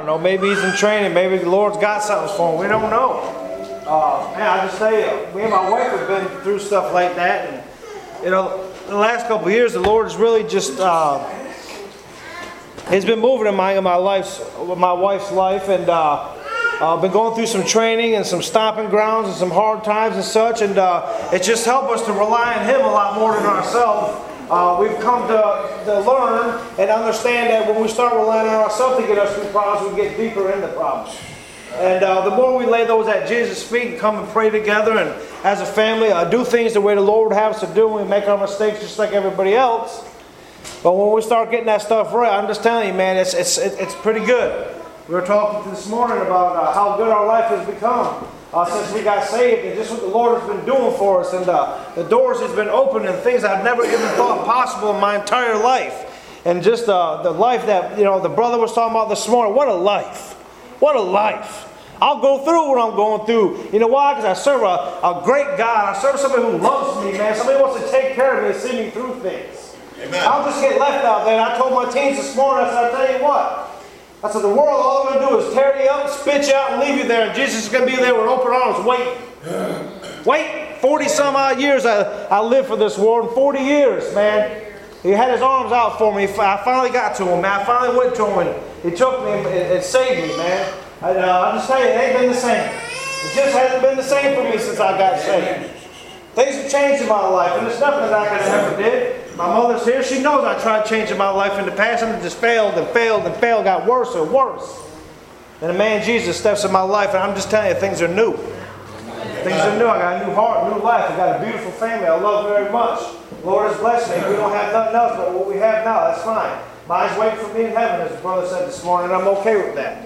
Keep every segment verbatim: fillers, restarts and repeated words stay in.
don't know. Maybe he's in training. Maybe the Lord's got something for him. We don't know. Uh, man, I just tell you, me and my wife have been through stuff like that. And, you know, in the last couple of years, the Lord has really just, uh, He's been moving in my, in my, life's, my wife's life. And uh, I've been going through some training and some stomping grounds and some hard times and such. And uh, it's just helped us to rely on Him a lot more than ourselves. Uh, we've come to, to learn and understand that when we start relying on ourselves to get us through problems, we get deeper into problems. And uh, the more we lay those at Jesus' feet and come and pray together and as a family uh, do things the way the Lord would have us to do, and we make our mistakes just like everybody else. But when we start getting that stuff right, I'm just telling you, man, it's it's it's pretty good. We were talking this morning about uh, how good our life has become uh, since we got saved, and just what the Lord has been doing for us, and uh, the doors He's been opening, things I've never even thought possible in my entire life, and just uh, the life that you know the brother was talking about this morning. What a life! What a life! I'll go through what I'm going through. You know why? Because I serve a, a great God. I serve somebody who loves me, man. Somebody wants to take care of me and see me through things. Amen. I'll just get left out there. And I told my teens this morning, I said, I'll tell you what. I said, the world, all they're going to do is tear you up, spit you out, and leave you there. And Jesus is going to be there with open arms waiting. Wait. forty some odd years I, I lived for this world. And forty years, man. He had His arms out for me. I finally got to Him, man. I finally went to Him. And He took me and, and saved me, man. And, uh, I'm just telling you, it ain't been the same. It just hasn't been the same for me since I got saved. Things have changed in my life, and it's nothing that I could have ever did. My mother's here. She knows I tried changing my life in the past, and it just failed and failed and failed, got worse and worse. And the man Jesus steps in my life, and I'm just telling you, things are new. Things are new. I got a new heart, new life. I got a beautiful family I love very much. The Lord has blessed me. We don't have nothing else but what we have now. That's fine. Mine's waiting for me in heaven, as the brother said this morning, and I'm okay with that.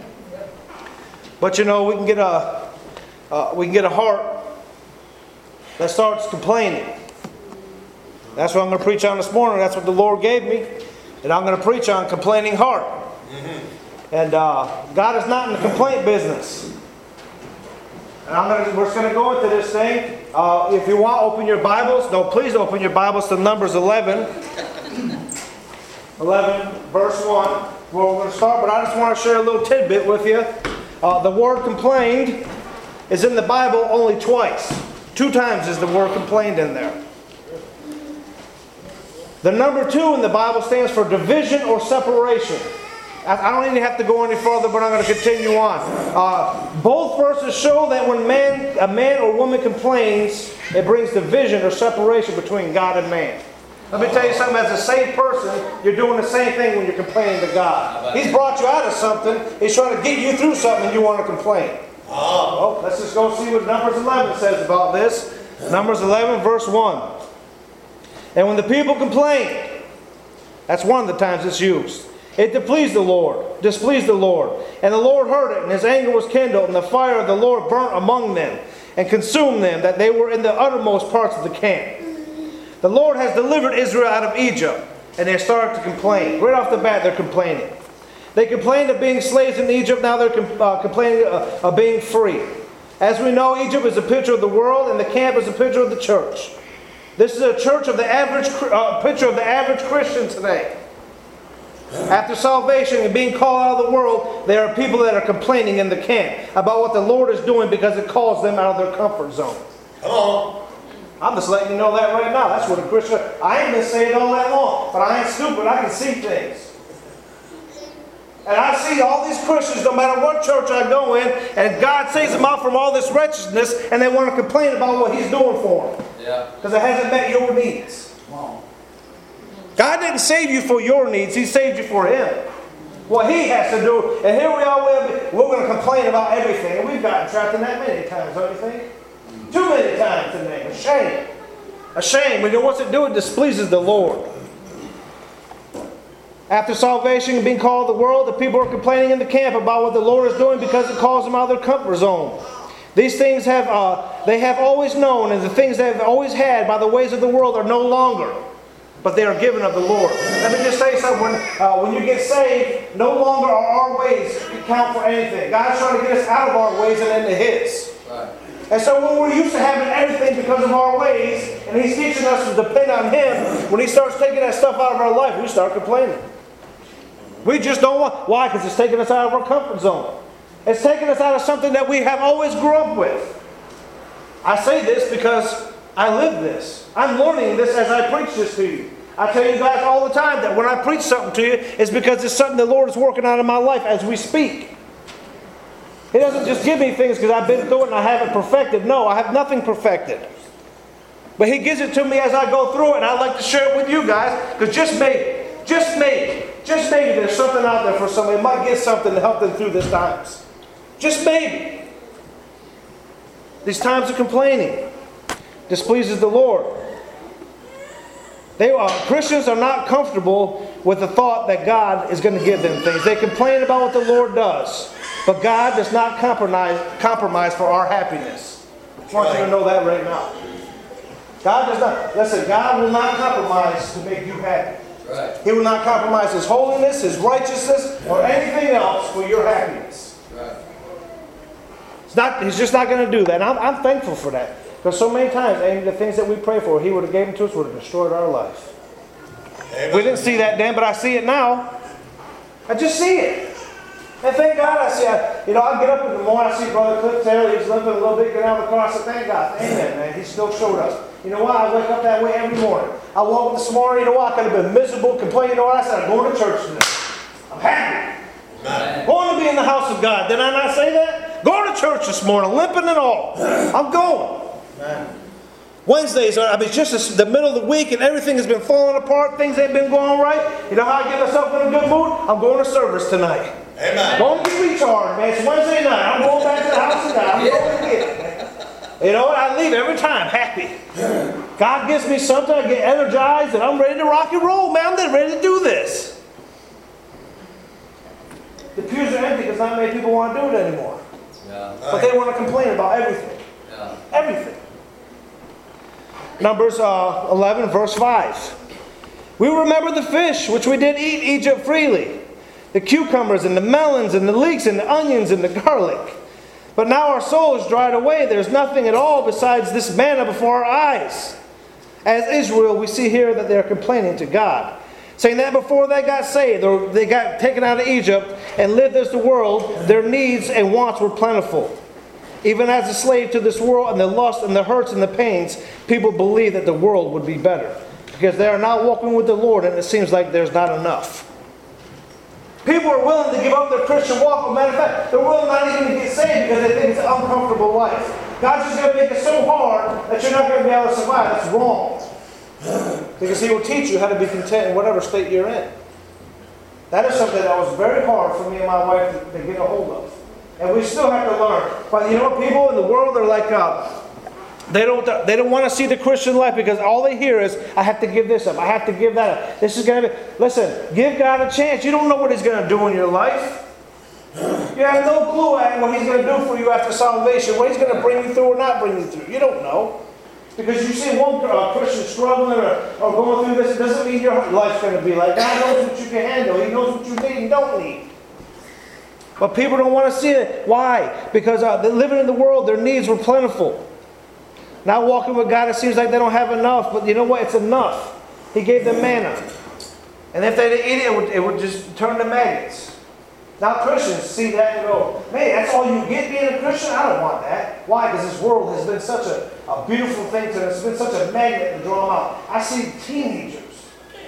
But you know, we can get a uh, we can get a heart that starts complaining. That's what I'm going to preach on this morning. That's what the Lord gave me, and I'm going to preach on complaining heart. Mm-hmm. And uh, God is not in the complaint business. And I'm going to, we're just going to go into this thing. Uh, if you want, open your Bibles. No, please open your Bibles to Numbers eleven. eleven, verse one. Where we're going to start, but I just want to share a little tidbit with you. Uh, the word complained is in the Bible only twice. Two times is the word complained in there. The number two in the Bible stands for division or separation. I, I don't even have to go any further, but I'm going to continue on. Uh, both verses show that when man, a man or woman complains, it brings division or separation between God and man. Let me tell you something, as a saved person, you're doing the same thing when you're complaining to God. He's brought you out of something, He's trying to get you through something, and you want to complain. Oh, let's just go see what Numbers eleven says about this. Numbers eleven, verse one. And when the people complained, that's one of the times it's used. It displeased the Lord, displeased the Lord. And the Lord heard it, and His anger was kindled, and the fire of the Lord burnt among them, and consumed them, that they were in the uttermost parts of the camp. The Lord has delivered Israel out of Egypt, and they started to complain. Right off the bat, they're complaining. They complained of being slaves in Egypt, now they're com- uh, complaining uh, of being free. As we know, Egypt is a picture of the world, and the camp is a picture of the church. This is a church of the average, uh, picture of the average Christian today. After salvation and being called out of the world, there are people that are complaining in the camp about what the Lord is doing because it calls them out of their comfort zone. Come on. I'm just letting you know that right now. That's what a Christian... I ain't been saying all that long, but I ain't stupid. I can see things. And I see all these Christians, no matter what church I go in, and God saves them out from all this wretchedness, and they want to complain about what He's doing for them. Yeah. Because it hasn't met your needs. Wow. God didn't save you for your needs. He saved you for Him. What He has to do. And here we are, we're going to complain about everything. And we've gotten trapped in that many times, don't you think? Too many times today. A shame. A shame. When what's it do? It displeases the Lord. After salvation and being called the world, the people are complaining in the camp about what the Lord is doing because it calls them out of their comfort zone. These things have uh, they have always known, and the things they have always had by the ways of the world are no longer, but they are given of the Lord. Let me just say something. When, uh, when you get saved, no longer are our ways count for anything. God's trying to get us out of our ways and into His. Right. And so when we're used to having everything because of our ways, and He's teaching us to depend on Him, when He starts taking that stuff out of our life, we start complaining. We just don't want. Why? Because it's taking us out of our comfort zone. It's taking us out of something that we have always grew up with. I say this because I live this. I'm learning this as I preach this to you. I tell you guys all the time that when I preach something to you, it's because it's something the Lord is working on in my life as we speak. He doesn't just give me things because I've been through it and I haven't perfected. No, I have nothing perfected. But He gives it to me as I go through it, and I'd like to share it with you guys, because just maybe, just maybe, just maybe there's something out there for somebody that might get something to help them through these times. Just maybe. These times of complaining displeases the Lord. They are, Christians are not comfortable with the thought that God is going to give them things. They complain about what the Lord does. But God does not compromise, compromise for our happiness. I want you to know that right now. God does not. Listen, God will not compromise to make you happy. Right. He will not compromise His holiness, His righteousness, or anything else for your happiness. Right. It's not, he's just not going to do that. And I'm, I'm thankful for that. Because so many times, Amy, the things that we pray for, He would have given to us, would have destroyed our life. Amen. We didn't see that then, but I see it now. I just see it. And thank God I see it. You know, I get up in the morning, I see Brother Cliff Taylor, he's limping a little bit, get out of the car, I say, thank God. Amen, man. He still showed up. You know why? I wake up that way every morning. I woke up this morning, you know what? I could have been miserable, complaining. You know what? I said, I'm going to church today. I'm happy. Amen. Going to be in the house of God. Did I not say that? Going to church this morning, limping and all. I'm going. Amen. Wednesdays, I mean, just the middle of the week and everything has been falling apart. Things ain't been going right. You know how I get myself in a good mood? I'm going to service tonight. Amen. Going to get recharged, man. It's Wednesday night. I'm going back to the house of God. I'm going again. You know what? I leave every time happy. God gives me something. I get energized and I'm ready to rock and roll, man. I'm ready to do this. The pews are empty because not many people want to do it anymore. Yeah. But they want to complain about everything. Yeah. Everything. Numbers uh, eleven, verse five. We remember the fish which we did eat Egypt freely, the cucumbers and the melons and the leeks and the onions and the garlic. But now our soul is dried away. There's nothing at all besides this manna before our eyes. As Israel, we see here that they're complaining to God, saying that before they got saved, or they got taken out of Egypt and lived as the world, their needs and wants were plentiful. Even as a slave to this world and the lust and the hurts and the pains, people believe that the world would be better. Because they are not walking with the Lord and it seems like there's not enough. People are willing to give up their Christian walk. As a matter of fact, they're willing not even to get saved because they think it's an uncomfortable life. God's just going to make it so hard that you're not going to be able to survive. That's wrong. Because He will teach you how to be content in whatever state you're in. That is something that was very hard for me and my wife to, to get a hold of. And we still have to learn. But you know what? People in the world are like, uh, they don't they don't want to see the Christian life because all they hear is, I have to give this up. I have to give that up. This is going to be... Listen, give God a chance. You don't know what He's going to do in your life. You have no clue what He's going to do for you after salvation. What He's going to bring you through or not bring you through. You don't know. Because you see one uh, Christian struggling or, or going through this, it doesn't mean your life's going to be like that. God knows what you can handle. He knows what you need and don't need. But people don't want to see it. Why? Because uh, they're living in the world, their needs were plentiful. Now walking with God, it seems like they don't have enough. But you know what? It's enough. He gave them manna. And if they didn't eat it, it would, it would just turn to maggots. Now Christians see that and go, man, that's all you get being a Christian? I don't want that. Why? Because this world has been such a, a beautiful thing to them. It's been such a magnet to draw them out. I see teenagers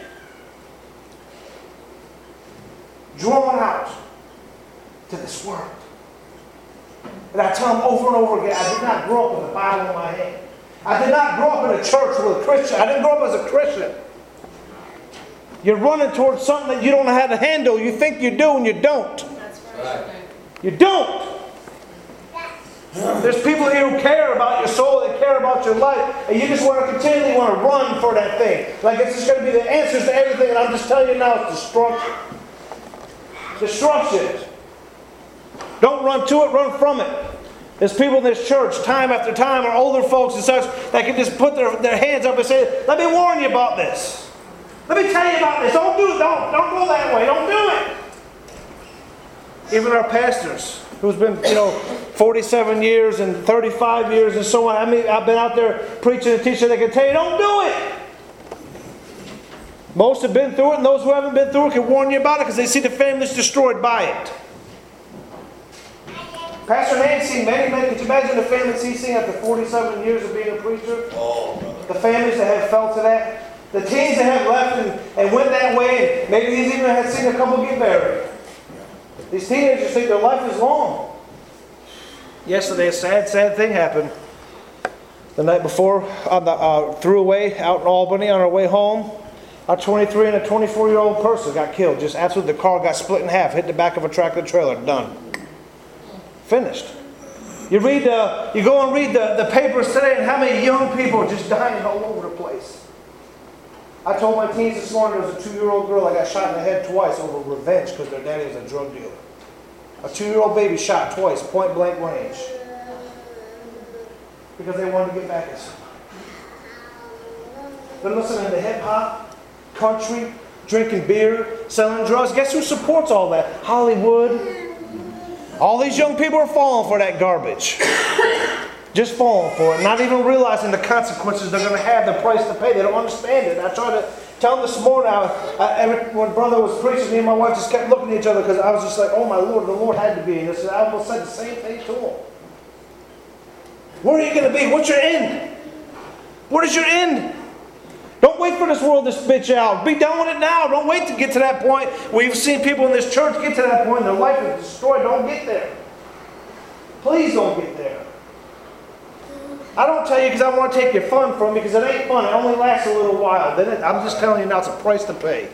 drawn out to this world. And I tell them over and over again, I did not grow up with a Bible in my hand. I did not grow up in a church with a Christian. I didn't grow up as a Christian. You're running towards something that you don't know how to handle. You think you do and you don't. That's right. You don't. There's people here who care about your soul, they care about your life, and you just want to continually want to run for that thing. Like it's just going to be the answers to everything, and I'm just telling you now, it's destruction. Destruction. Don't run to it, run from it. There's people in this church, time after time, or older folks and such, that can just put their, their hands up and say, let me warn you about this. Let me tell you about this. Don't do it. Don't, don't go that way. Don't do it. Even our pastors, who's been, you know, forty-seven years and thirty-five years and so on. I mean, I've been out there preaching and teaching. They can tell you, don't do it. Most have been through it, and those who haven't been through it can warn you about it because they see the families destroyed by it. Pastor Nan's seen many, many. Could you imagine the families he's seen after forty-seven years of being a preacher? Oh, the families that have felt to that. The teens that have left and, and went that way, and maybe he's even had seen a couple get married. These teenagers think their life is long. Yesterday, a sad, sad thing happened. The night before, on the uh, throughway out in Albany on our way home, a twenty-three and a twenty-four-year-old person got killed. Just absolutely, the car got split in half, hit the back of a tractor trailer. Done. Finished. You read, uh, you go and read the, the papers today, and how many young people are just dying all over the place. I told my teens this morning there was a two-year-old girl that got shot in the head twice over revenge because their daddy was a drug dealer. A two-year-old baby shot twice, point-blank range, because they wanted to get back at somebody. They're listening to hip-hop, country, drinking beer, selling drugs. Guess who supports all that? Hollywood. All these young people are falling for that garbage. Just falling for it, not even realizing the consequences they're going to have, the price to pay. They don't understand it. I tried to tell them this morning, I, I, every, when brother was preaching, me and my wife just kept looking at each other because I was just like, oh my Lord, the Lord had to be in this. I almost said the same thing to him. Where are you going to be? What's your end? What is your end? Don't wait for this world to spit you out. Be done with it now. Don't wait to get to that point. We've seen people in this church get to that point. Their life is destroyed. Don't get there. Please don't get there. I don't tell you because I want to take your fun from you because it ain't fun. It only lasts a little while. Then it, I'm just telling you now it's a price to pay.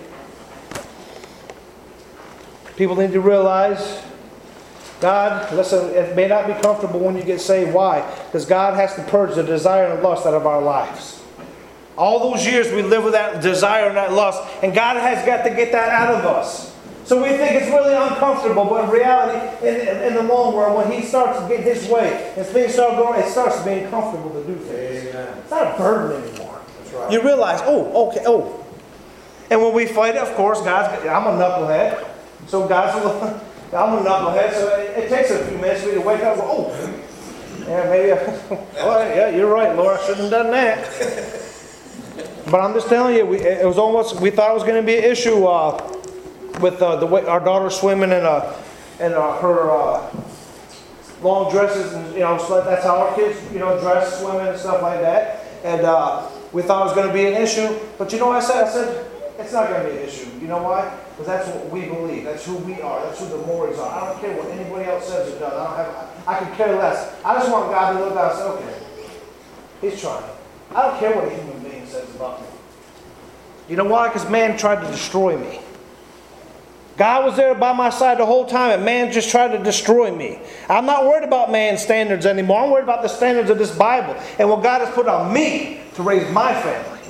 People need to realize, God, listen, it may not be comfortable when you get saved. Why? Because God has to purge the desire and lust out of our lives. All those years we live with that desire and that lust, and God has got to get that out of us. So we think it's really uncomfortable, but in reality, in, in the long run, when He starts to get His way, and things start going, it starts being comfortable to do things. Amen. It's not a burden anymore. That's right. You realize, oh, okay, oh. And when we fight it, of course, God's, I'm a knucklehead, so God's a little, I'm a knucklehead, so it, it takes a few minutes for me to wake up and go, oh, yeah, maybe, I, oh, yeah, you're right, Lord, I shouldn't have done that. But I'm just telling you, we, it was almost, we thought it was going to be an issue uh, with uh, the way our daughter swimming in, uh, in uh, her uh, long dresses, and you know, so that's how our kids, you know, dress, swimming and stuff like that. And uh, we thought it was going to be an issue. But you know what I said? I said, it's not going to be an issue. You know why? Because that's what we believe. That's who we are. That's who the Morris are. I don't care what anybody else says or does. I don't have. I can care less. I just want God to look out and say, okay, He's trying. I don't care what a human being says about me. You know why? Because man tried to destroy me. God was there by my side the whole time, and man just tried to destroy me. I'm not worried about man's standards anymore. I'm worried about the standards of this Bible and what God has put on me to raise my family.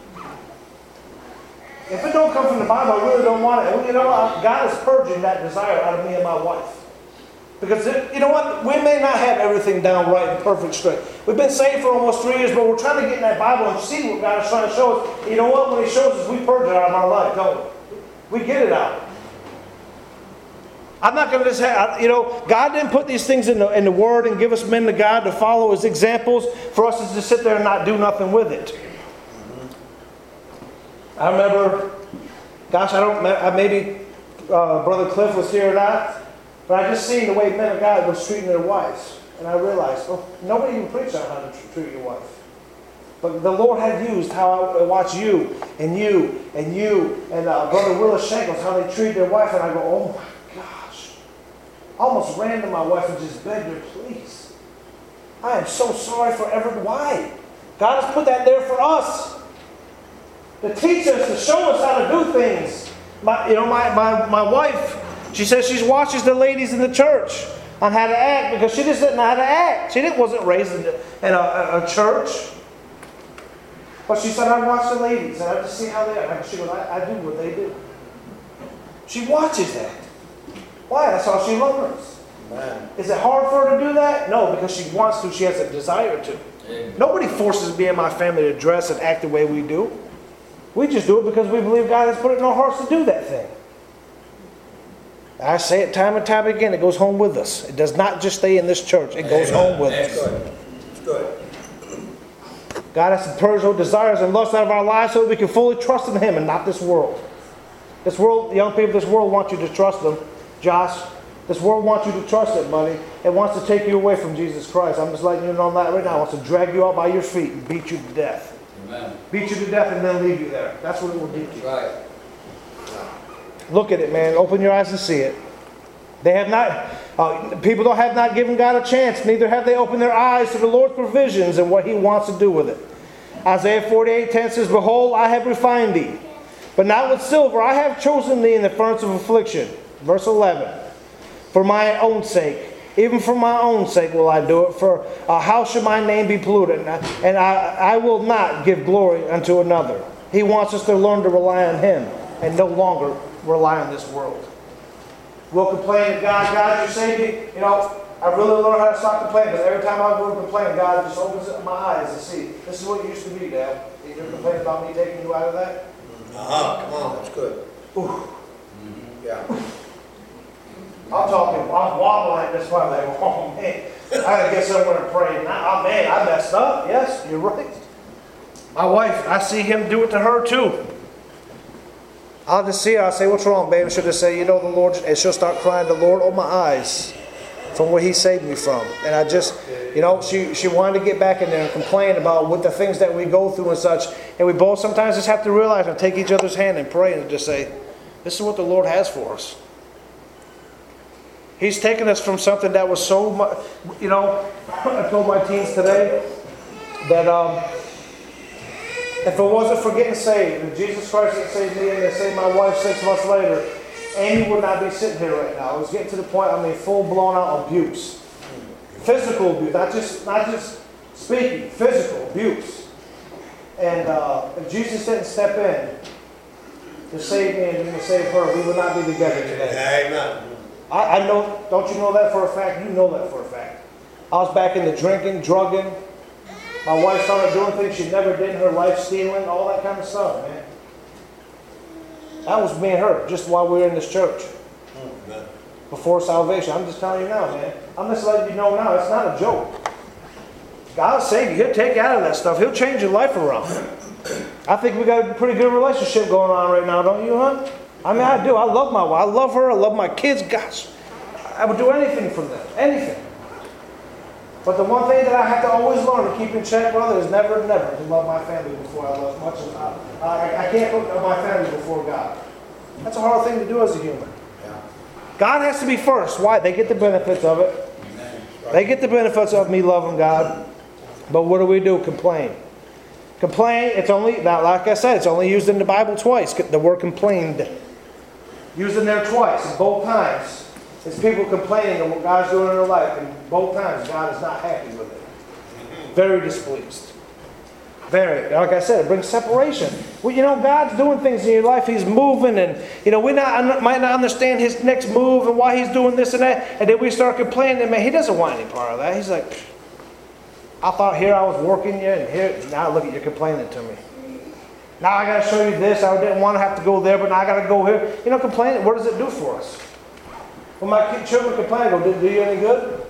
If it don't come from the Bible, I really don't want it. And you know what? God is purging that desire out of me and my wife. Because, it, you know what? We may not have everything down right and perfect straight. We've been saved for almost three years, but we're trying to get in that Bible and see what God is trying to show us. You know what? When He shows us, we purge it out of our life, don't we? We get it out. I'm not going to just have, you know, God didn't put these things in the, in the Word and give us men to God to follow as examples for us to just sit there and not do nothing with it. I remember, gosh, I don't, maybe uh, Brother Cliff was here or not, but I just seen the way men of God was treating their wives. And I realized, well, nobody even preached on how to treat your wife. But the Lord had used how I watch you and you and you and uh, Brother Willis Shankles, how they treat their wife. And I go, oh my gosh. I almost ran to my wife and just begged her, please. I am so sorry for ever. Why? God has put that there for us. To teach us, to show us how to do things. My, you know, my, my, my wife, she says she watches the ladies in the church on how to act because she just didn't know how to act. She didn't, wasn't raised in, in a, a, a church. But she said, I watch the ladies and I just see how they are. And she goes, I, I do what they do. She watches that. Why? That's how she learns. Man. Is it hard for her to do that? No, because she wants to. She has a desire to. Amen. Nobody forces me and my family to dress and act the way we do. We just do it because we believe God has put it in our hearts to do that thing. I say it time and time again, it goes home with us. It does not just stay in this church. It goes Amen. Home with That's us. Good. That's good. God has to purge those desires and lusts out of our lives so that we can fully trust in Him and not this world. This world, young people, this world wants you to trust them. Josh, this world wants you to trust it, buddy. It wants to take you away from Jesus Christ. I'm just letting you know that right now. It wants to drag you out by your feet and beat you to death. Amen. Beat you to death and then leave you there. That's what it will do to you. Right. Look at it, man. Open your eyes and see it. They have not, uh, people don't have not given God a chance. Neither have they opened their eyes to the Lord's provisions and what He wants to do with it. Isaiah forty-eight ten says, Behold, I have refined thee, but not with silver. I have chosen thee in the furnace of affliction. Verse eleven. For my own sake, even for my own sake will I do it. For uh, how should my name be polluted? And, I, and I, I will not give glory unto another. He wants us to learn to rely on Him and no longer rely on this world. We'll complain to God, God, you saved me. You know, I really learned how to stop complaining, because every time I go to complain, God just opens up my eyes and see, this is what it used to be, Dad. You're complaining about me taking you out of that? Uh-huh, come on, that's good. Ooh. Mm-hmm. Yeah. I'm talking, I'm wobbling this way, like, oh man, I gotta get somewhere to pray. Now, oh man, I messed up. Yes, you're right. My wife, I see him do it to her too. I'll just see her, I'll say, what's wrong, baby? She'll just say, you know, the Lord, and she'll start crying, the Lord, open my eyes from where He saved me from. And I just, you know, she, she wanted to get back in there and complain about what the things that we go through and such. And we both sometimes just have to realize and take each other's hand and pray and just say, this is what the Lord has for us. He's taken us from something that was so much, you know, I told my teens today that um, if it wasn't for getting saved, if Jesus Christ had saved me and had saved my wife six months later, Amy would not be sitting here right now. I was getting to the point, I mean, full blown out abuse. Physical abuse, not just not just speaking, physical abuse. And uh, if Jesus didn't step in to save me and to save her, we would not be together today. Amen. I, I know, don't you know that for a fact? You know that for a fact. I was back in the drinking, drugging. My wife started doing things she never did in her life, stealing, all that kind of stuff, man. That was me and her, just while we were in this church. Amen. Before salvation. I'm just telling you now, man. I'm just letting you know now, it's not a joke. God's saved you. He'll take you out of that stuff. He'll change your life around. I think we got a pretty good relationship going on right now, don't you, hon? I mean, I do. I love my wife. I love her. I love my kids. Gosh, I would do anything for them. Anything. But the one thing that I have to always learn to keep in check, brother, is never, never to love my family before I love as much as I, I, I can't put my family before God. That's a hard thing to do as a human. Yeah. God has to be first. Why? They get the benefits of it. They get the benefits of me loving God. But what do we do? Complain. Complain, it's only, now like I said, it's only used in the Bible twice. The word complained. Used in there twice, both times. It's people complaining of what God's doing in their life, and both times God is not happy with it. Very displeased. Very. Like I said, it brings separation. Well, you know, God's doing things in your life. He's moving, and you know, we not might not understand His next move and why He's doing this and that, and then we start complaining. And man, He doesn't want any part of that. He's like, I thought here I was working you, and here now look at you complaining to me. Now I got to show you this. I didn't want to have to go there, but now I got to go here. You know, complaining. What does it do for us? When my children complain, I go, did it do you any good?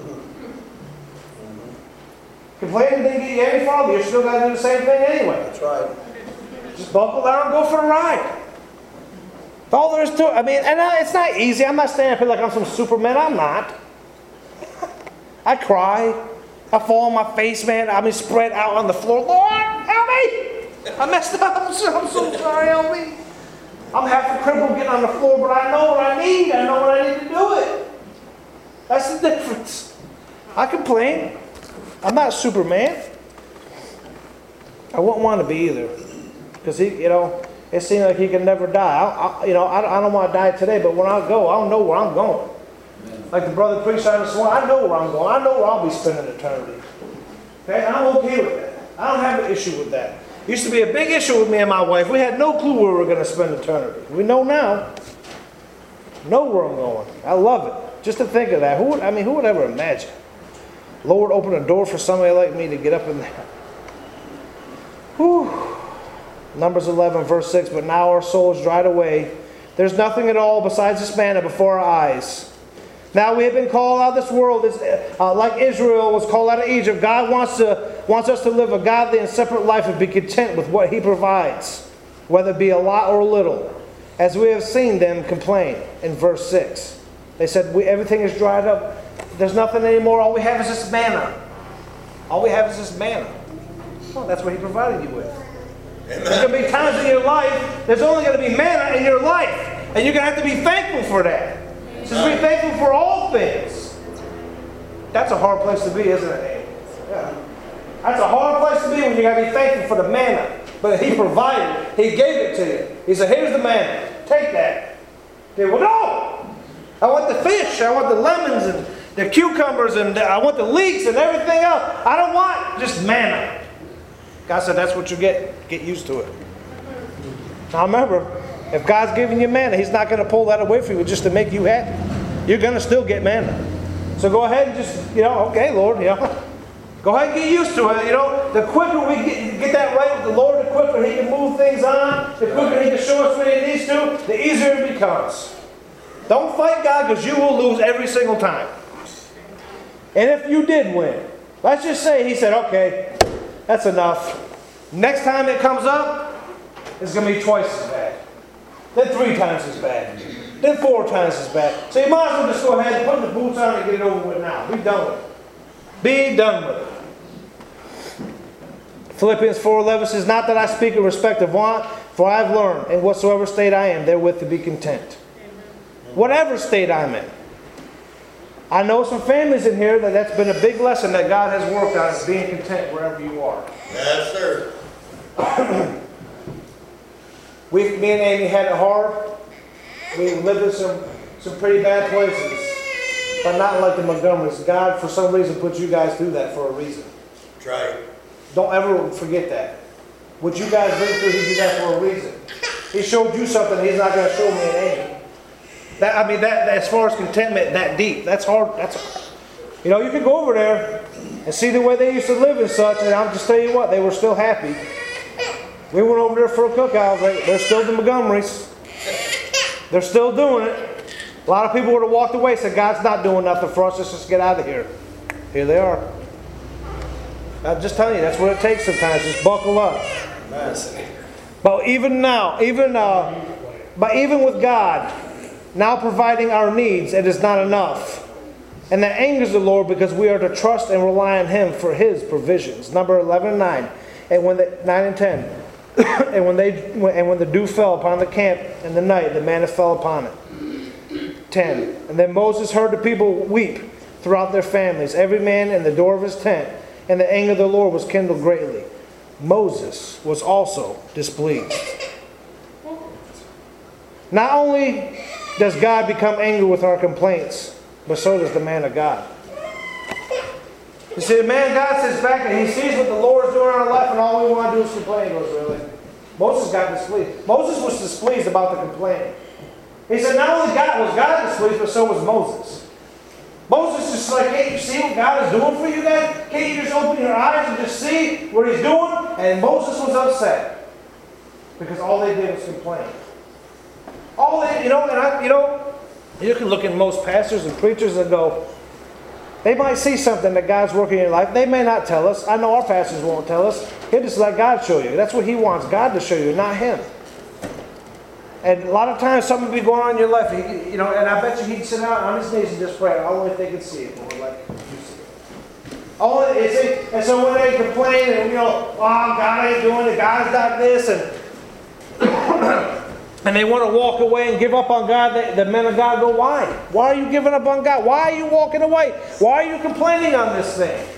Complaining didn't get you any farther. You're still got to do the same thing anyway. That's right. Just buckle down and go for the ride. That's all there is to it. I mean, and I, it's not easy. I'm not standing up here like I'm some Superman. I'm not. I cry. I fall on my face, man. I mean, spread out on the floor. Lord, help me! I messed up. I'm so, I'm so sorry. Help me. I'm half a cripple getting on the floor, but I know what I need. I know what I need to do it. That's the difference. I complain. I'm not Superman. I wouldn't want to be either. Because, he, you know, it seems like he can never die. I, I, you know, I, I don't want to die today, but when I go, I don't know where I'm going. Like the brother preached on this one, I know where I'm going. I know where I'll be spending eternity. Okay? And I'm okay with that. I don't have an issue with that. It used to be a big issue with me and my wife. We had no clue where we were going to spend eternity. We know now. Know where I'm going. I love it. Just to think of that. Who would, I mean, who would ever imagine? Lord, open a door for somebody like me to get up in there. Whew. Numbers eleven, verse six. But now our soul is dried away. There's nothing at all besides this manna before our eyes. Now we have been called out of this world, uh, like Israel was called out of Egypt. God wants to wants us to live a godly and separate life and be content with what He provides, whether it be a lot or little. As we have seen them complain in verse six. They said, we, everything is dried up. There's nothing anymore. All we have is this manna. All we have is this manna. Well, that's what He provided you with. Amen. There's going to be times in your life, there's only going to be manna in your life. And you're going to have to be thankful for that. It says be thankful for all things. That's a hard place to be, isn't it? Yeah. That's a hard place to be when you got to be thankful for the manna. But He provided it. He gave it to you. He said, here's the manna. Take that. Okay, well, no. I want the fish. I want the lemons and the cucumbers and I want the leeks and everything else. I don't want just manna. God said, that's what you get. Get used to it. Now remember, if God's giving you manna, He's not going to pull that away from you just to make you happy. You're going to still get manna. So go ahead and just, you know, okay, Lord, you know. Go ahead and get used to it. You know, the quicker we get, get that right with the Lord, the quicker He can move things on, the quicker He can show us what He needs to, the easier it becomes. Don't fight God because you will lose every single time. And if you did win, let's just say He said, okay, that's enough. Next time it comes up, it's going to be twice as bad. Then three times as bad. Then four times as bad. So you might as well just go ahead and put the boots on and get it over with now. Be done with it. Be done with it. Philippians four eleven says, not that I speak in respect of want, for I have learned, in whatsoever state I am, therewith to be content. Whatever state I'm in. I know some families in here that that's been a big lesson that God has worked on, is being content wherever you are. Yes, sir. We, me and Amy had it hard. We lived in some, some pretty bad places, but not like the Montgomerys. God, for some reason, put you guys through that for a reason. That's right. Don't ever forget that. What you guys went through, He did that for a reason. He showed you something He's not going to show me and Amy. That, I mean, that, that as far as contentment, that deep, that's hard. That's, you know, you can go over there and see the way they used to live and such, and I'll just tell you what, they were still happy. We went over there for a cookout. They're still the Montgomerys. They're still doing it. A lot of people would have walked away and said, God's not doing nothing for us. Let's just get out of here. Here they are. I'm just telling you, that's what it takes sometimes. Just buckle up. But even now, even uh, but even with God now providing our needs, it is not enough. And that angers the Lord because we are to trust and rely on Him for His provisions. Number eleven and nine. And when the nine and ten. and when they and when the dew fell upon the camp in the night, the manna fell upon it. ten. And then Moses heard the people weep throughout their families, every man in the door of his tent, and the anger of the Lord was kindled greatly. Moses was also displeased. Not only does God become angry with our complaints, but so does the man of God. You see, the man of God sits back and he sees what the Lord is doing in our life, and all we want to do is complain. He goes, really? Moses got displeased. Moses was displeased about the complaining. He said, not only God was God displeased, but so was Moses. Moses just like, can't you see what God is doing for you guys? Can't you just open your eyes and just see what He's doing? And Moses was upset because all they did was complain. All they, you know, and I, you know, you can look at most pastors and preachers and go, they might see something that God's working in your life. They may not tell us. I know our pastors won't tell us. He'll just let God show you. That's what He wants, God to show you, not him. And a lot of times something will be going on in your life, you know, and I bet you he'd sit down on his knees and just pray. Only if they could see it, Lord, like you see it. Only, you see, and so when they complain and, you know, oh, God ain't doing it, God's not this, and and they want to walk away and give up on God, the, the men of God go, why? Why are you giving up on God? Why are you walking away? Why are you complaining on this thing?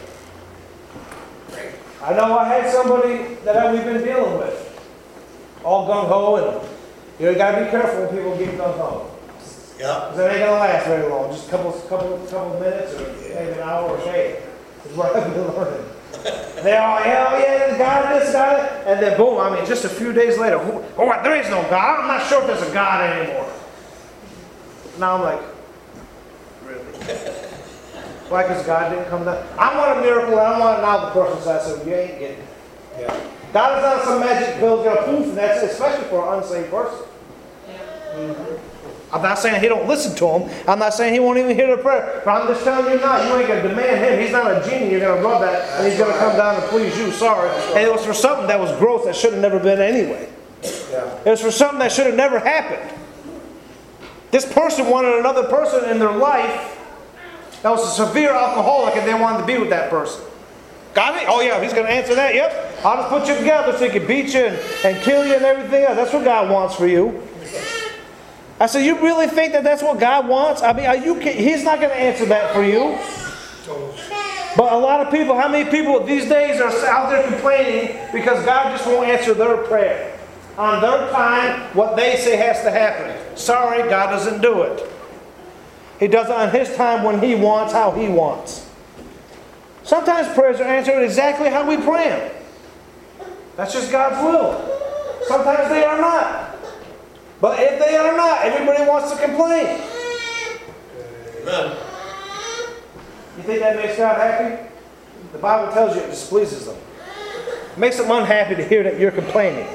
I know I had somebody that we've been dealing with, all gung-ho, and you know, you got to be careful when people get gung-ho. Yeah. Because it ain't going to last very long. Just a couple, couple, couple minutes or maybe an hour or a day is what I've been learning. They all, yeah, oh yeah, God this, God that. And then boom, I mean, just a few days later, oh, what, there is no God. I'm not sure if there's a God anymore. Now I'm like, really? Why? Because God didn't come down. I want a miracle, and I want it now. The person said, so you ain't getting it. Yeah. God is not some magic pill going to poof, and that's it, especially for an unsaved person. Yeah. Mm-hmm. I'm not saying he don't listen to them. I'm not saying he won't even hear the prayer. But I'm just telling you now, you ain't going to demand him. He's not a genie. You're going to rub that and he's going to come down and please you. Sorry. And it was for something that was gross that should have never been anyway. It was for something that should have never happened. This person wanted another person in their life that was a severe alcoholic and they wanted to be with that person. Got it? Oh yeah, he's going to answer that. Yep. I'll just put you together so he can beat you and, and kill you and everything else. That's what God wants for you. I said, you really think that that's what God wants? I mean, are you? He's not going to answer that for you. But a lot of people, how many people these days are out there complaining because God just won't answer their prayer? On their time, what they say has to happen. Sorry, God doesn't do it. He does it on His time when He wants, how He wants. Sometimes prayers are answered exactly how we pray them. That's just God's will. Sometimes they are not. But if they are not, everybody wants to complain. Amen. You think that makes God happy? The Bible tells you it displeases them. It makes them unhappy to hear that you're complaining.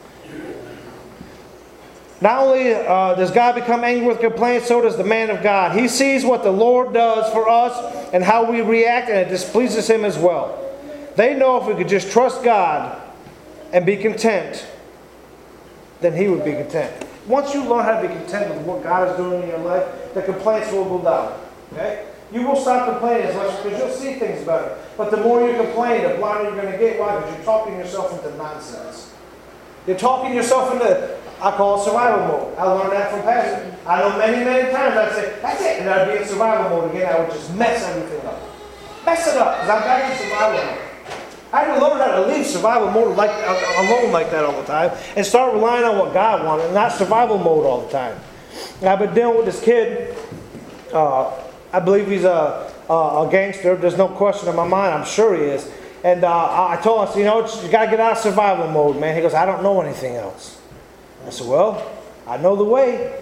Not only uh, does God become angry with complaints, so does the man of God. He sees what the Lord does for us and how we react, and it displeases Him as well. They know if we could just trust God and be content, then He would be content. Once you learn how to be content with what God is doing in your life, the complaints will go down. Okay? You will stop complaining as much because you'll see things better. But the more you complain, the blinder you're going to get. Why? Because you're talking yourself into nonsense. You're talking yourself into, I call it survival mode. I learned that from Pastor. I know many, many times I'd say, that's it. And I'd be in survival mode again. I would just mess everything up. Mess it up because I'm back in survival mode. I had to learn how to leave survival mode like, alone like that all the time and start relying on what God wanted and not survival mode all the time. And I've been dealing with this kid. Uh, I believe he's a, a, a gangster. There's no question in my mind. I'm sure he is. And uh, I told him, I said, you know, you got to get out of survival mode, man. He goes, I don't know anything else. I said, well, I know the way.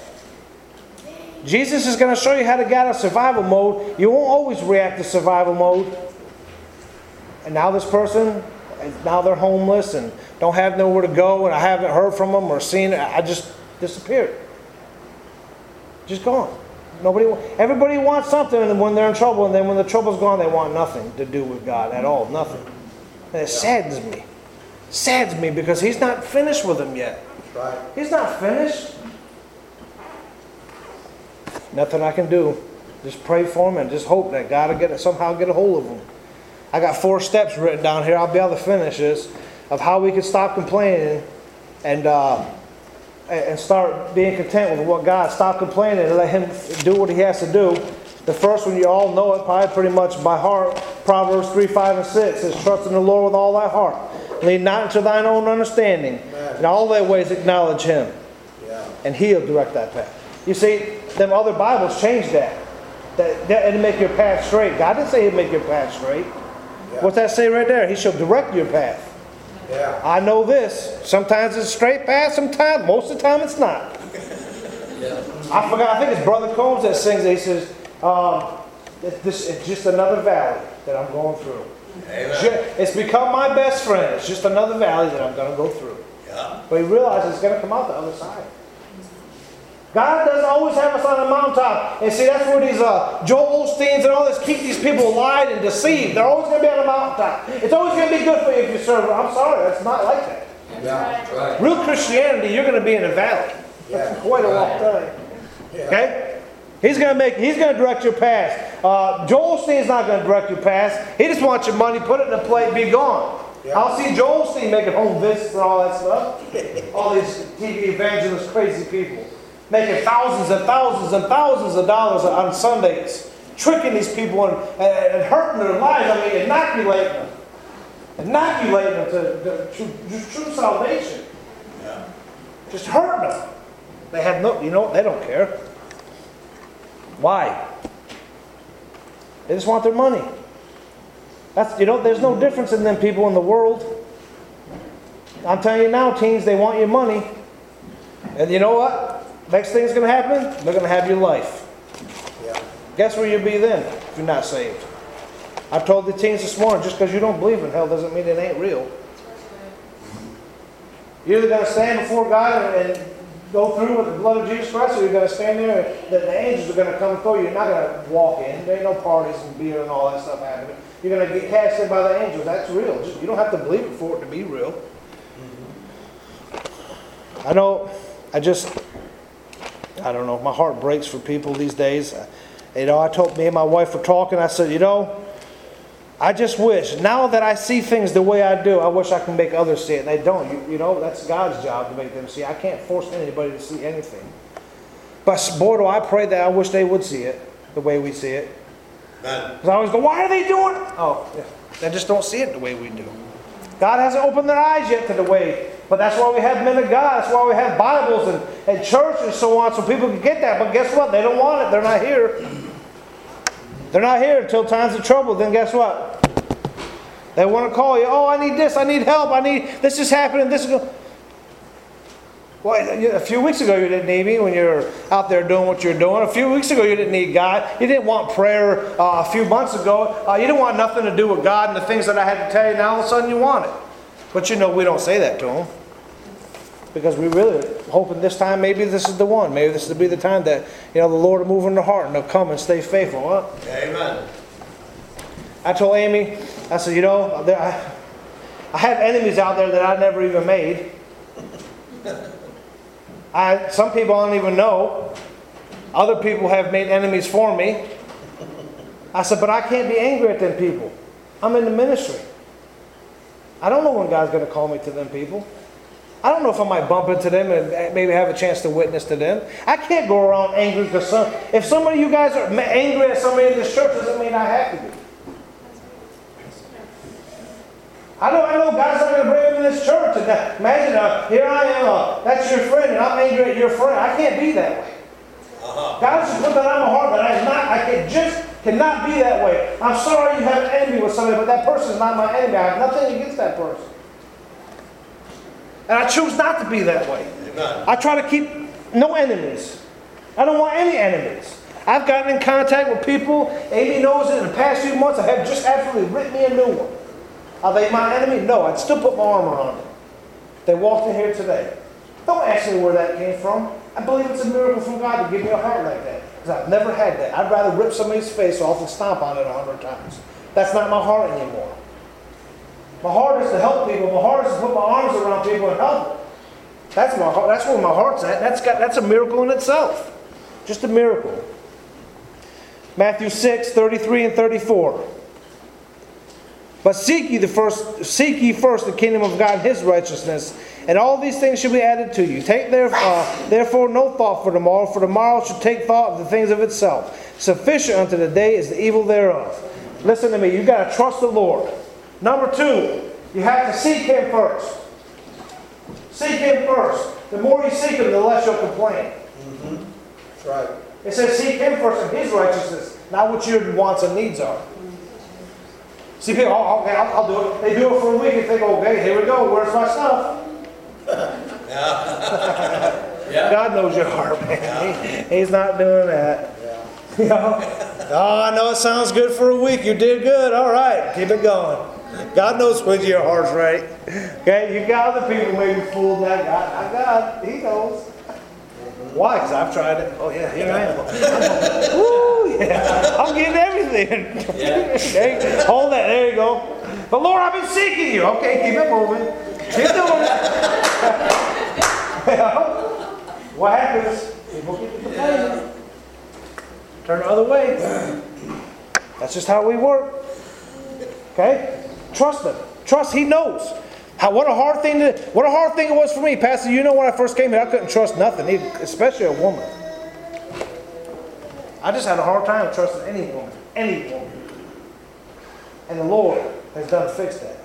Jesus is going to show you how to get out of survival mode. You won't always react to survival mode. And now this person, now they're homeless and don't have nowhere to go, and I haven't heard from them or seen it. I just disappeared. Just gone. Nobody, everybody wants something when they're in trouble, and then when the trouble's gone, they want nothing to do with God at all. Nothing. And it saddens me. Saddens me because He's not finished with them yet. Right. He's not finished. Nothing I can do. Just pray for him and just hope that God will get somehow get a hold of him. I got four steps written down here. I'll be able to finish this of how we can stop complaining and uh, and start being content with what God. Stop complaining and let Him do what He has to do. The first one you all know it probably pretty much by heart. Proverbs three, five, and six says, "Trust in the Lord with all thy heart. Lean not into thine own understanding. In all thy ways acknowledge Him, Yeah. and He'll direct that path." You see, them other Bibles changed that. That, that it'll make your path straight. God didn't say He'd make your path straight. Yeah. What's that say right there? He shall direct your path. Yeah. I know this. Sometimes it's a straight path, sometimes, most of the time it's not. Yeah. I forgot, I think it's Brother Combs that sings it. He says, um, it's, this, it's just another valley that I'm going through. Amen. It's become my best friend. It's just another valley that I'm going to go through. Yeah. But he realizes it's going to come out the other side. God doesn't always have us on a mountaintop. And see, that's where these uh, Joel Osteens and all this keep these people lied and deceived. They're always going to be on a mountaintop. It's always going to be good for you if you serve. I'm sorry, that's not like that. Yeah. That's right. Real Christianity, you're going to be in a valley. Yeah. Quite a long time. Yeah. Okay? He's going to make. He's going to direct your path. Uh, Joel Osteen's not going to direct your path. He just wants your money, put it in a plate, be gone. Yeah. I'll see Joel Osteen making home visits and all that stuff. All these T V evangelists, crazy people. Making thousands and thousands and thousands of dollars on Sundays. Tricking these people and, and, and hurting their lives. I mean, inoculating them. Inoculating them to, to true, true salvation. Yeah. Just hurting them. They have no, you know, they don't care. Why? They just want their money. That's, you know, there's no difference in them people in the world. I'm telling you now, teens, they want your money. And you know what? Next thing's going to happen, they're going to have your life. Yeah. Guess where you'll be then if you're not saved? I told the teens this morning, just because you don't believe in hell doesn't mean it ain't real. You're either going to stand before God and go through with the blood of Jesus Christ, or you're going to stand there and the, the angels are going to come for you. You're not going to walk in. There ain't no parties and beer and all that stuff happening. You're going to get cast in by the angels. That's real. Just, you don't have to believe it for it to be real. I know, I just, I don't know, my heart breaks for people these days. You know, I told me and my wife were talking, I said, you know, I just wish, now that I see things the way I do, I wish I can make others see it. And they don't. You, you know, that's God's job to make them see. I can't force anybody to see anything. But boy, do I pray that I wish they would see it the way we see it. Because I always go, why are they doing it? Oh, yeah. They just don't see it the way we do. God hasn't opened their eyes yet to the way. But that's why we have men of God. That's why we have Bibles and, and church and so on, so people can get that. But guess what? They don't want it. They're not here. They're not here until times of trouble. Then guess what? They want to call you. Oh, I need this. I need help. I need this is happening. This is going. Well, a few weeks ago you didn't need me when you were out there doing what you're doing. A few weeks ago you didn't need God. You didn't want prayer uh, a few months ago. Uh, you didn't want nothing to do with God and the things that I had to tell you. Now all of a sudden you want it. But you know we don't say that to them. Because we really hoping this time maybe this is the one. Maybe this will be the time that, you know, the Lord will move in their heart and they'll come and stay faithful. Huh? Amen. I told Amy, I said, you know, there, I, I have enemies out there that I never even made. I, some people I don't even know. Other people have made enemies for me. I said, but I can't be angry at them people. I'm in the ministry. I don't know when God's going to call me to them people. I don't know if I might bump into them and maybe have a chance to witness to them. I can't go around angry because some, if some of you guys are angry at somebody in this church, doesn't mean I have to be. I know, I know God's not going to bring them in this church. And uh, imagine, uh, here I am, uh, that's your friend, and I'm angry at your friend. I can't be that way. Uh-huh. God just put that on my heart, but I, not, I can just cannot be that way. I'm sorry you have an enemy with somebody, but that person is not my enemy. I have nothing against that person. And I choose not to be that way. Amen. I try to keep no enemies. I don't want any enemies. I've gotten in contact with people. Amy knows it. In the past few months, I have just absolutely written me a new one. Are they my enemy? No. I'd still put my arm around them. They walked in here today. Don't ask me where that came from. I believe it's a miracle from God to give me a heart like that. Because I've never had that. I'd rather rip somebody's face off and stomp on it a hundred times. That's not my heart anymore. My heart is to help people. My heart is to put my arms around people and help them. That's my heart. That's where my heart's at. That's got. That's a miracle in itself. Just a miracle. Matthew six, thirty-three and thirty-four. But seek ye the first, seek ye first the kingdom of God and His righteousness, and all these things shall be added to you. Take there, uh, therefore no thought for tomorrow, for tomorrow shall take thought of the things of itself. Sufficient unto the day is the evil thereof. Listen to me. You got to trust the Lord. Number two, you have to seek Him first. Seek Him first. The more you seek Him, the less you'll complain. Mm-hmm. That's right. It says seek Him first and His righteousness, not what your wants and needs are. See, people, oh, okay, I'll, I'll do it. They do it for a week and think, okay, here we go. Where's my stuff? Yeah. Yeah. God knows your heart, man. Yeah. He, he's not doing that. Yeah. You know? Oh, I know it sounds good for a week. You did good. All right, keep it going. God knows when your heart's right. Okay, you got other people maybe fooled that God. Not God. He knows. Why? Because I've tried it. Oh yeah, here I am. Woo, yeah. I'm getting everything. Yeah. Okay. Hold that. There you go. But Lord, I've been seeking you. Okay, keep it moving. Keep doing it. What happens? People get to complaining. Turn the other way. That's just how we work. Okay? Trust Him. Trust. He knows. How, what a hard thing to, what a hard thing it was for me, Pastor. You know, when I first came here, I couldn't trust nothing, especially a woman. I just had a hard time trusting any woman, any woman. And the Lord has done fixed that.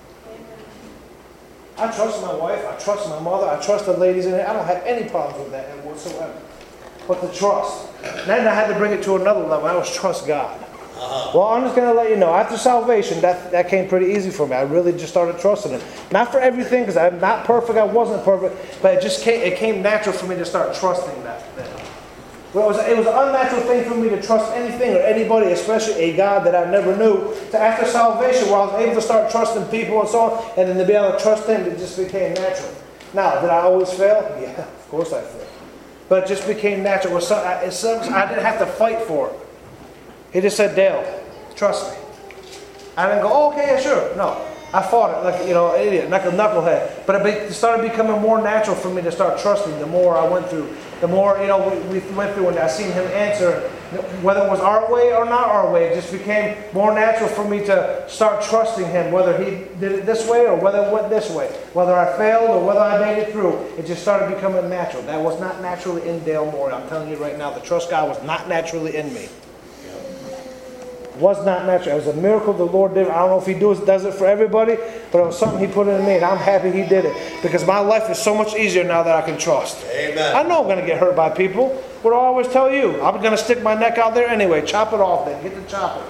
I trust my wife. I trust my mother. I trust the ladies in it. I don't have any problems with that whatsoever. But the trust. And then I had to bring it to another level. I was trust God. Uh-huh. Well, I'm just going to let you know, after salvation, that, that came pretty easy for me. I really just started trusting Him. Not for everything, because I'm not perfect. I wasn't perfect. But it just came, it came natural for me to start trusting that. that. Well, it was, it was an unnatural thing for me to trust anything or anybody, especially a God that I never knew. So after salvation, where I was able to start trusting people and so on, and then to be able to trust Him, it just became natural. Now, did I always fail? Yeah, of course I failed. But it just became natural. It was some, it's some, I didn't have to fight for it. He just said, Dale, trust me. I didn't go, oh, okay, yeah, sure. No. I fought it like, you know, an idiot, like a knucklehead. But it started becoming more natural for me to start trusting the more I went through. The more, you know, we, we went through and I seen him answer, whether it was our way or not our way, it just became more natural for me to start trusting him, whether he did it this way or whether it went this way. Whether I failed or whether I made it through, it just started becoming natural. That was not naturally in Dale Moore. I'm telling you right now, the trust God was not naturally in me. Was not natural. It was a miracle the Lord did. I don't know if He does, does it for everybody, but it was something He put in me, and I'm happy He did it. Because my life is so much easier now that I can trust. Amen. I know I'm going to get hurt by people. What do I always tell you? I'm going to stick my neck out there anyway. Chop it off then. Get the chopper.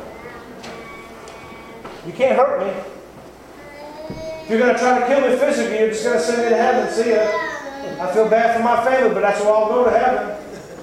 You can't hurt me. If you're going to try to kill me physically, you're just going to send me to heaven. See ya. I feel bad for my family, but that's where I'll go to heaven.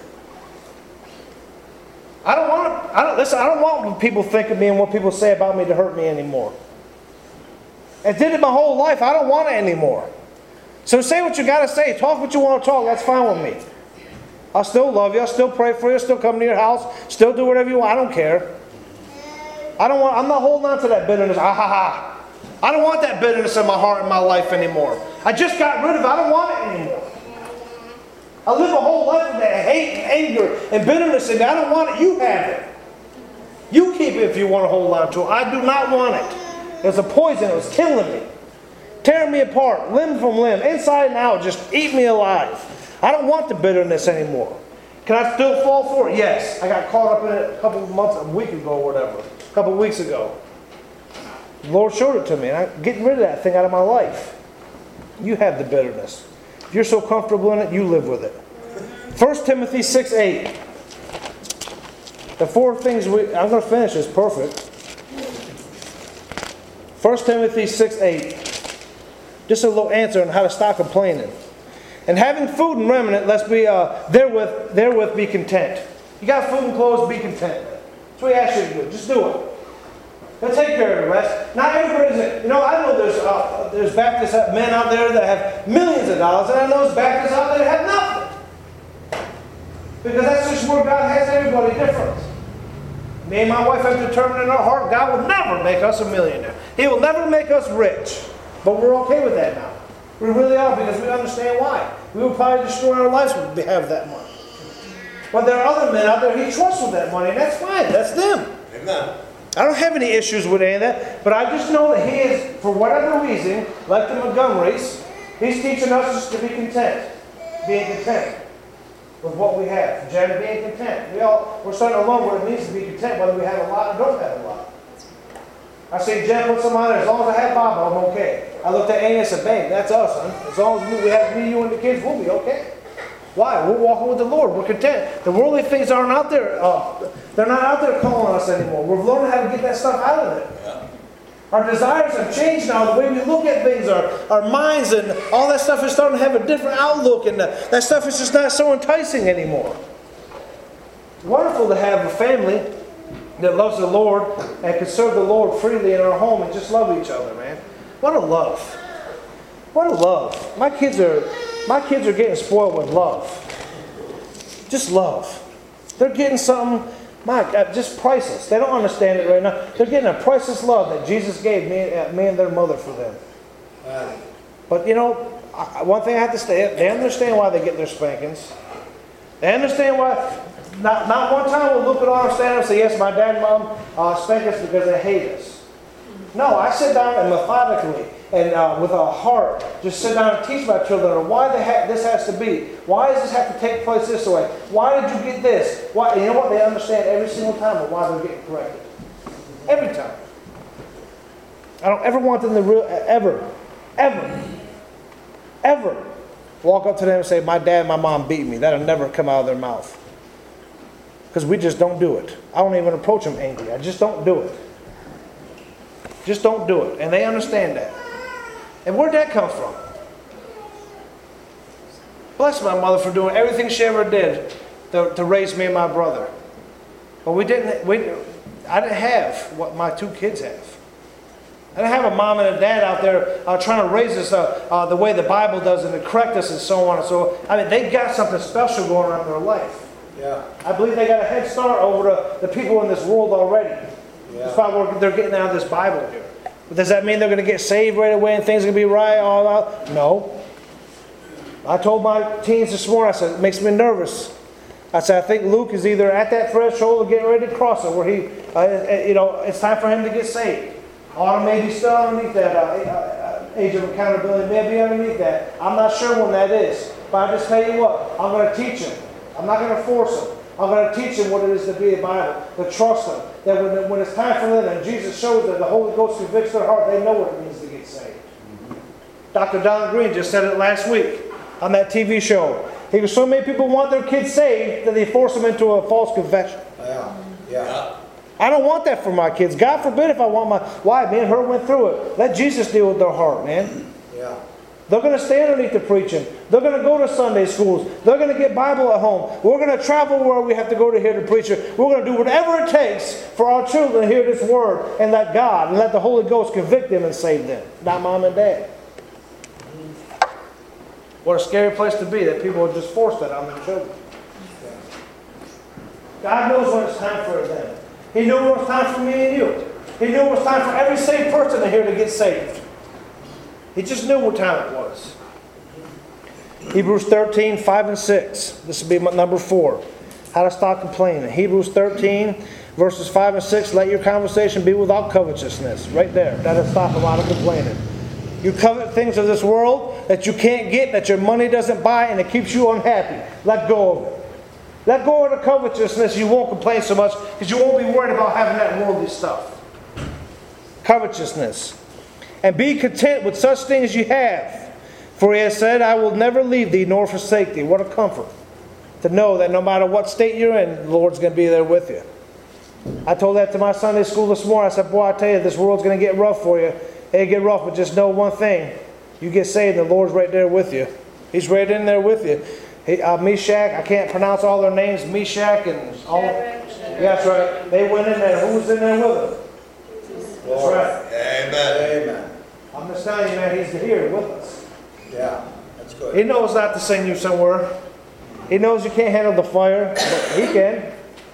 I don't want to, I don't, listen, I don't want what people think of me and what people say about me to hurt me anymore. I did it my whole life. I don't want it anymore. So say what you got to say. Talk what you want to talk. That's fine with me. I'll still love you. I'll still pray for you. I'll still come to your house. Still do whatever you want. I don't care. I don't want, I'm not holding on to that bitterness. Ah, ha, ha. I don't want that bitterness in my heart and my life anymore. I just got rid of it. I don't want it anymore. I live a whole life with that hate and anger and bitterness, and I don't want it. You have it. You keep it if you want to hold on to it. I do not want it. It's a poison. It was killing me. Tearing me apart, limb from limb, inside and out, just eat me alive. I don't want the bitterness anymore. Can I still fall for it? Yes. I got caught up in it a couple of months, a week ago or whatever. A couple of weeks ago. The Lord showed it to me, and I'm getting rid of that thing out of my life. You have the bitterness. If you're so comfortable in it, you live with it. First Timothy six eight. The four things we... I'm going to finish this perfect. First Timothy six eight. Just a little answer on how to stop complaining. And having food and remnant, let's be uh, therewith, therewith be content. You got food and clothes, be content. That's what He asks you to do. Just do it. He'll take care of the rest. Not everybody's, you know, I know there's uh, there's Baptist men out there that have millions of dollars, and I know there's Baptists out there that have nothing. Because that's just where God has everybody different. Me and my wife have determined in our heart God will never make us a millionaire. He will never make us rich. But we're okay with that now. We really are, because we understand why. We would probably destroy our lives if we have that money. But there are other men out there He trusts with that money, and that's fine. That's them. Amen. I don't have any issues with any of that, but I just know that He is, for whatever reason, like the Montgomerys, He's teaching us just to be content. Being content with what we have. Jen, being content. We all, we're starting to learn what it means to be content, whether we have a lot or don't have a lot. I say, Jen, put some on there. As long as I have Bob, I'm okay. I looked at Amy and said, babe, that's us, son. As long as we have me, you, and the kids, we'll be okay. Why? We're walking with the Lord. We're content. The worldly things aren't out there. Uh, they're not out there calling us anymore. We're learning how to get that stuff out of there. Yeah. Our desires have changed now. The way we look at things, our, our minds, and all that stuff is starting to have a different outlook. And the, that stuff is just not so enticing anymore. It's wonderful to have a family that loves the Lord and can serve the Lord freely in our home and just love each other, man. What a love. What a love. My kids are... My kids are getting spoiled with love. Just love. They're getting something, my God, just priceless. They don't understand it right now. They're getting a priceless love that Jesus gave me, uh, me and their mother for them. Wow. But you know, I, one thing I have to say, they understand why they get their spankings. They understand why. Not, not one time we'll look at our stand up and say, yes, my dad and mom uh, spank us because they hate us. No, I sit down and methodically and uh, with a heart, just sit down and teach my children why they ha this has to be. Why does this have to take place this way? Why did you get this? Why? And you know what? They understand every single time why they're getting corrected. Every time. I don't ever want them to real ever, ever, ever walk up to them and say, my dad and my mom beat me. That'll never come out of their mouth. Because we just don't do it. I don't even approach them angry. I just don't do it. Just don't do it. And they understand that. And where'd that come from? Bless my mother for doing everything she ever did to, to raise me and my brother. But we didn't, we, I didn't have what my two kids have. And I have a mom and a dad out there uh, trying to raise us uh, uh, the way the Bible does and to correct us and so on and so on. I mean, they've got something special going on in their life. Yeah. I believe they got a head start over the, the people in this world already. Yeah. That's why they're getting out of this Bible here. But does that mean they're going to get saved right away and things are going to be right all out? No. I told my teens this morning, I said, it makes me nervous. I said, I think Luke is either at that threshold or getting ready to cross it, where he, uh, you know, it's time for him to get saved. Autumn may be still underneath that uh, uh, age of accountability, may be underneath that. I'm not sure when that is. But I just tell you what, I'm going to teach him. I'm not going to force him. I'm going to teach them what it is to be a Bible, to trust them. That when, when it's time for them, and Jesus shows that the Holy Ghost convicts their heart, they know what it means to get saved. Mm-hmm. Doctor Don Green just said it last week on that T V show. He goes, so many people want their kids saved that they force them into a false confession. Yeah. Yeah. I don't want that for my kids. God forbid if I want my... Why? Me and her went through it. Let Jesus deal with their heart, man. Yeah. They're going to stay underneath the preaching. They're going to go to Sunday schools. They're going to get Bible at home. We're going to travel where we have to go to hear the preacher. We're going to do whatever it takes for our children to hear this word and let God and let the Holy Ghost convict them and save them. Not mom and dad. What a scary place to be, that people will just force that on their children. God knows when it's time for them. He knew when it was time for me and you. He knew it was time for every saved person in here to get saved. He just knew what time it was. Hebrews thirteen, five and six. This will be number four. How to stop complaining. Hebrews thirteen, verses five and six. Let your conversation be without covetousness. Right there. That'll stop a lot of complaining. You covet things of this world that you can't get, that your money doesn't buy, and it keeps you unhappy. Let go of it. Let go of the covetousness. You won't complain so much because you won't be worried about having that worldly stuff. Covetousness. And be content with such things you have. For he has said, I will never leave thee nor forsake thee. What a comfort to know that no matter what state you're in, the Lord's going to be there with you. I told that to my Sunday school this morning. I said, boy, I tell you, this world's going to get rough for you. It'll get rough, but just know one thing. You get saved, the Lord's right there with you. He's right in there with you. He, uh, Meshach, I can't pronounce all their names. Meshach and all. Yeah, that's right. They went in there. Who was in there with them? That's right. Amen. Amen. I'm just telling you, man, he's here with us. Yeah, that's good. He knows not to send you somewhere. He knows you can't handle the fire, but he can.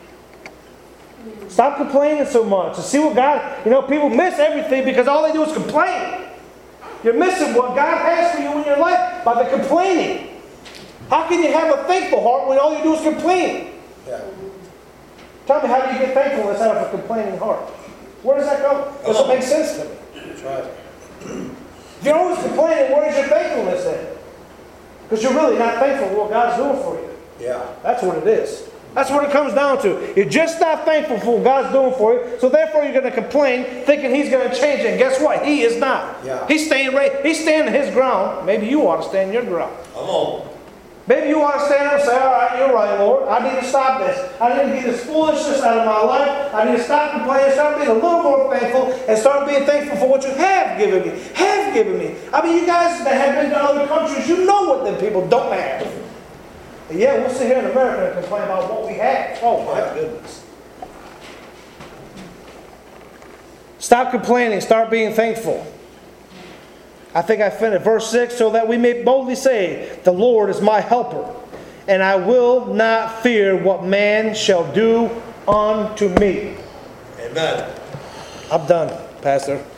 Stop complaining so much and see what God, you know, people miss everything because all they do is complain. You're missing what God has for you in your life by the complaining. How can you have a thankful heart when all you do is complain? Yeah. Tell me, how do you get thankfulness out of a complaining heart? Where does that go? Does it make sense to me? That's right. If you're always complaining, where is your thankfulness then? Because you're really not thankful for what God's doing for you. Yeah. That's what it is. That's what it comes down to. You're just not thankful for what God's doing for you, so therefore you're going to complain, thinking He's going to change it. And guess what? He is not. Yeah. He's staying right. He's standing His ground. Maybe you ought to stand your ground. Come on. Maybe you want to stand up and say, all right, you're right, Lord. I need to stop this. I need to get this foolishness out of my life. I need to stop complaining, start being a little more thankful, and start being thankful for what you have given me. Have given me. I mean, you guys that have been to other countries, you know what them people don't have. And yeah, we'll sit here in America and complain about what we have. Oh, my goodness. Stop complaining. Start being thankful. I think I finished verse six, so that we may boldly say, the Lord is my helper, and I will not fear what man shall do unto me. Amen. I'm done, Pastor.